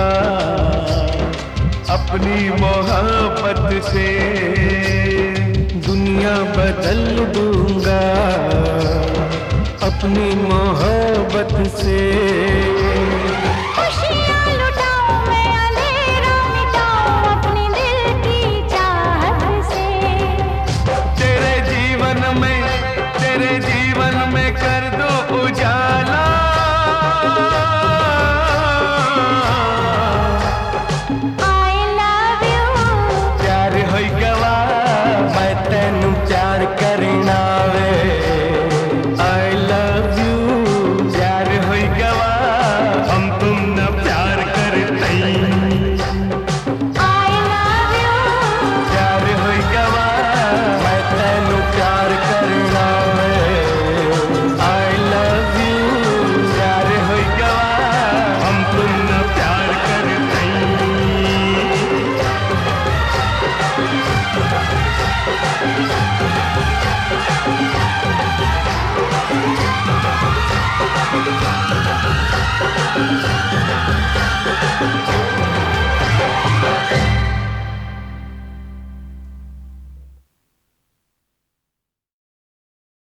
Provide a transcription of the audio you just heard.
अपनी मोहब्बत से दुनिया बदल दूंगा, अपनी मोहब्बत से। खुशियाँ लुटाऊं मैं, अंधेरा मिटाऊं अपने दिल की चाहत से। तेरे जीवन में कर दो उजाला, I love you। प्यार होई गवा मैं तेनू प्यार करना वे। I love you, प्यार होई गवा हम तुम न प्यार करते। I love you। प्यार होई गवा मैं तेनू प्यार करना वे। I love you, प्यार होई गवा हम तुम न प्यार करते। I